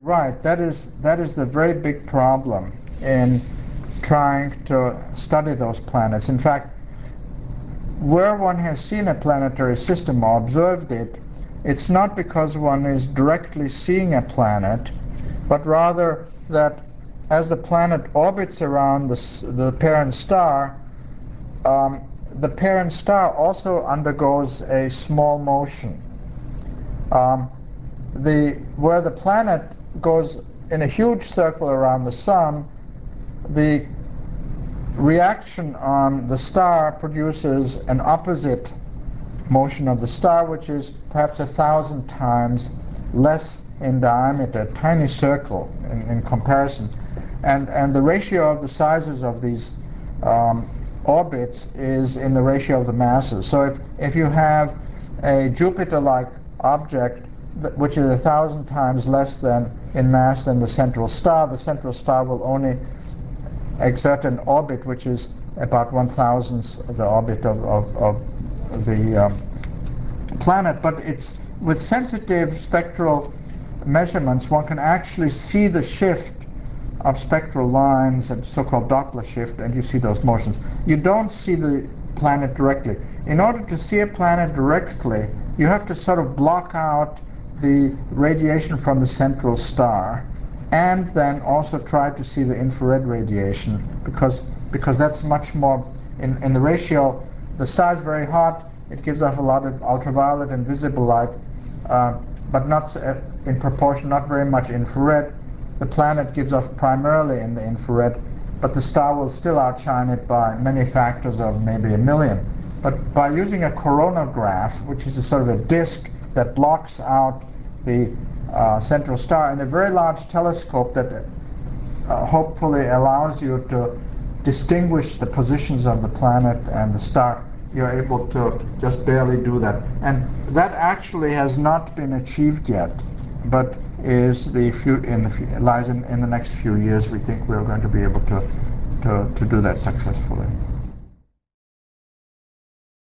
Right, that is the very big problem in trying to study those planets. In fact, where one has seen a planetary system or observed it, it's not because one is directly seeing a planet, but rather that as the planet orbits around the parent star, the parent star also undergoes a small motion. Um, where the planet goes in a huge circle around the sun, the reaction on the star produces an opposite motion of the star, which is perhaps 1,000 times less in diameter, a tiny circle in comparison. And the ratio of the sizes of these orbits is in the ratio of the masses. So if you have a Jupiter-like object which is 1,000 times less than in mass than the central star will only exert an orbit which is about 1,000th the orbit of the planet. But it's with sensitive spectral measurements, one can actually see the shift of spectral lines and so-called Doppler shift, and you see those motions. You don't see the planet directly. In order to see a planet directly, you have to sort of block out the radiation from the central star, and then also try to see the infrared radiation, because that's much more in the ratio. The star is very hot, it gives off a lot of ultraviolet and visible light, but not in proportion, not very much infrared. The planet gives off primarily in the infrared, but the star will still outshine it by many factors of maybe 1,000,000. But by using a coronagraph, which is a sort of a disk that blocks out the central star, and a very large telescope that hopefully allows you to distinguish the positions of the planet and the star, you're able to just barely do that. And that actually has not been achieved yet, but is lies in the next few years. We think we're going to be able to do that successfully.